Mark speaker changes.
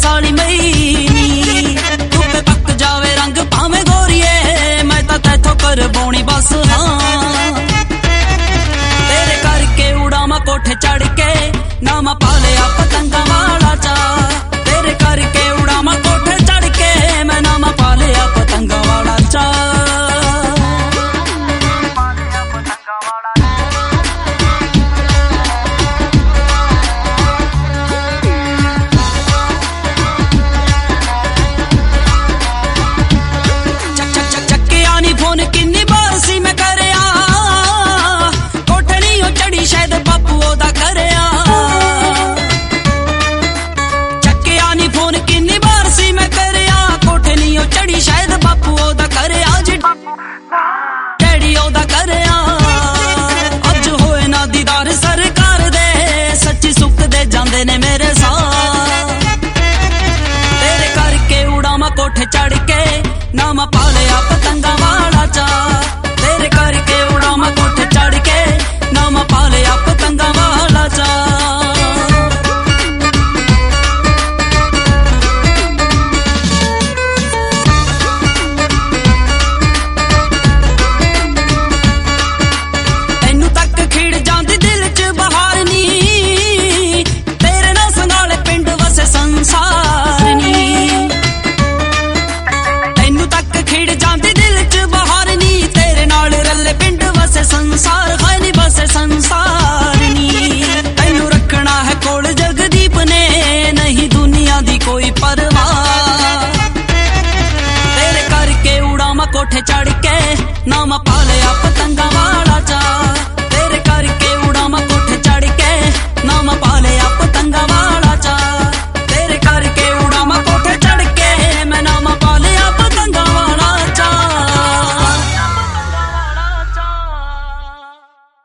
Speaker 1: साली महीनी धुप्पे पक जावे रंग भावे गोरिए मैं तां तैथों करवाउणी बस हाँ तेरे करके उड़ावा कोठे चढ़ के नामा पा लिया पतंगा वाला चा तेरे करके उड़ावा कोठे चढ़ के मैं नामा पा लिया पतंगा वाला चा। ने मेरे साथ तेरे करके उड़ावा कोठे चढ़ के नामा पा लिया पतंगा वाला चा तेरे करके उड़ावा कोठे चढ़ के नामा पा लिया पतंगा वाला चा। तेनू तक खिड़ जांदी दिल च बहार नी संसार खानी बस संसारनी तैनू रखना है कोल जगदीप ने नहीं दुनिया दी कोई परवाह तेरे करके उड़ावा कोठे चढ़ के नामा पा लिया पतंगा वाला चा।